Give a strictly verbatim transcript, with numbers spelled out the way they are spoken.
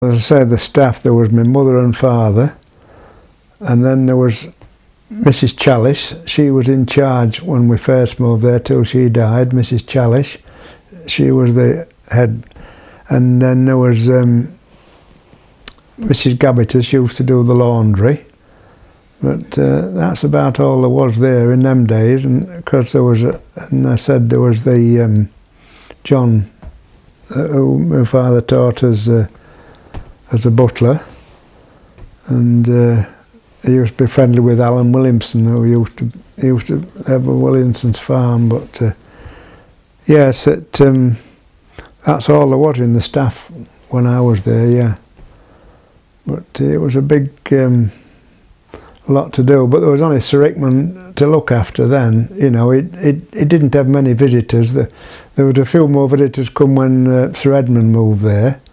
As I said, the staff, there was my mother and father, and then there was Missus Chalice. She was in charge when we first moved there till she died, Missus Chalice. She was the head. And then there was um, Missus Gabbitas. She used to do the laundry. But uh, that's about all there was there in them days. And because there was, a, and I said there was the um, John, uh, who my father taught us uh, as a butler, and uh, he used to be friendly with Alan Williamson, who used to he used to have a Williamson's farm. But uh, yes, it, um, that's all there was in the staff when I was there. Yeah, but uh, it was a big um, lot to do. But there was only Sir Hickman to look after then. You know, it it, it didn't have many visitors. The, there was a few more visitors come when uh, Sir Edmund moved there.